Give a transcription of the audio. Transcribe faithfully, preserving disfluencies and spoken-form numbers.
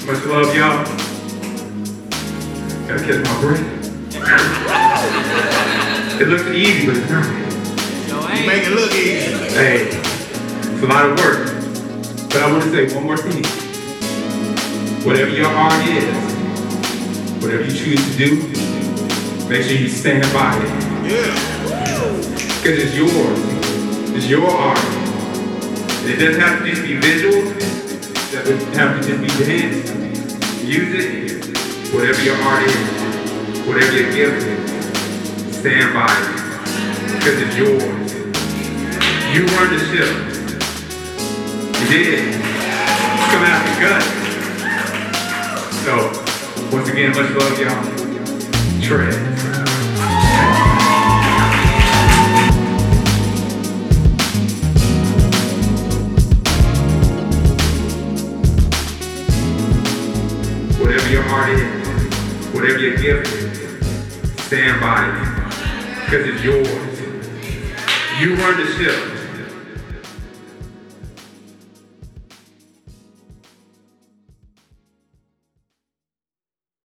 Much love, y'all. Gotta catch my breath. It looks easy, but it's not. You make it look easy. Hey, it's a lot of work. But I want to say one more thing. Whatever your art is, whatever you choose to do, make sure you stand by it. Yeah. Because it's yours. It's your art. It doesn't have to just be visual. It doesn't have to just be dance. Music, whatever your art is, whatever your gift is, stand by it. Because it's yours. You run the ship. You did. It's coming out the gut. So, once again, much love, y'all. Tread. Whatever your heart is, whatever your gift is, stand by it. Because it's yours. You run the ship.